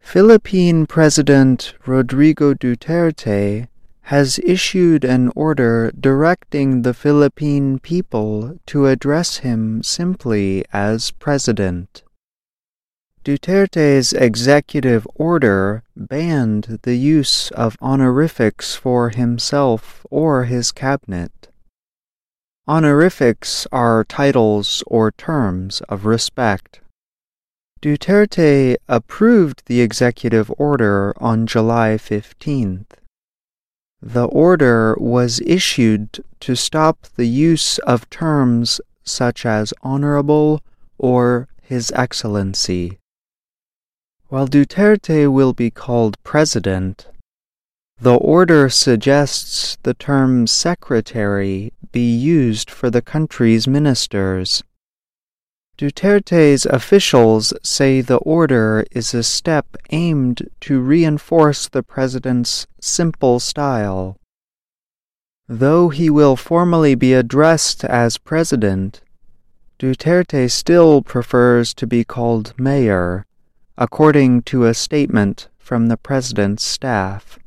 Philippine President Rodrigo Duterte has issued an order directing the Philippine people to address him simply as President. Duterte's executive order banned the use of honorifics for himself or his cabinet. Honorifics are titles or terms of respect. Duterte approved the executive order on July 15th. The order was issued to stop the use of terms such as honorable or His Excellency. While Duterte will be called President, the order suggests the term secretary be used for the country's ministers. Duterte's officials say the order is a step aimed to reinforce the president's simple style. Though he will formally be addressed as president, Duterte still prefers to be called mayor, according to a statement from the president's staff.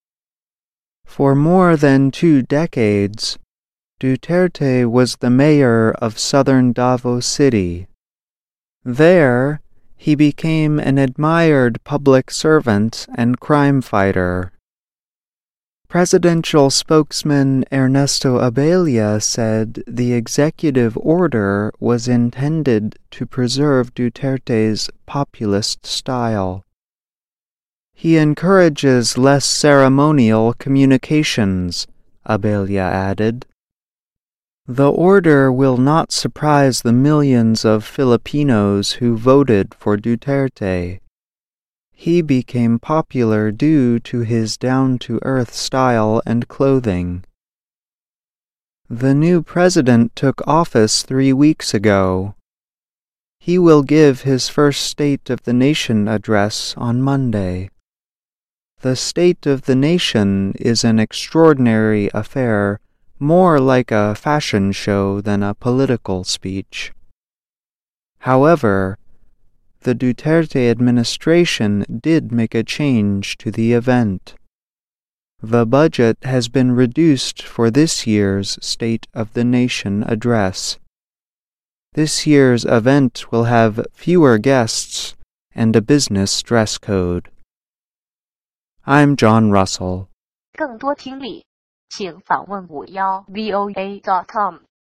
For more than 2 decades, Duterte was the mayor of southern Davao City. There, he became an admired public servant and crime fighter. Presidential spokesman Ernesto Abella said the executive order was intended to preserve Duterte's populist style. He encourages less ceremonial communications, Abella added. The order will not surprise the millions of Filipinos who voted for Duterte. He became popular due to his down-to-earth style and clothing. The new president took office 3 weeks ago. He will give his first State of the Nation address on Monday. The State of the Nation is an extraordinary affair, more like a fashion show than a political speech. However, the Duterte administration did make a change to the event. The budget has been reduced for this year's State of the Nation address. This year's event will have fewer guests and a business dress code. I'm John Russell. 更多听力，请访问51voa.com。